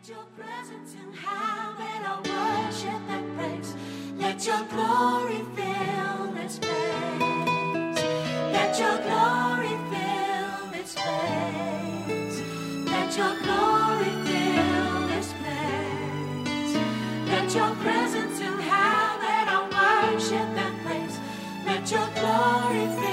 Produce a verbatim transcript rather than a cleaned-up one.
Let your presence inhabit our worship and praise. Let your glory fill this place. Let your glory fill this place. Let your glory fill this place. Let your presence inhabit our worship and praise. Let your glory fill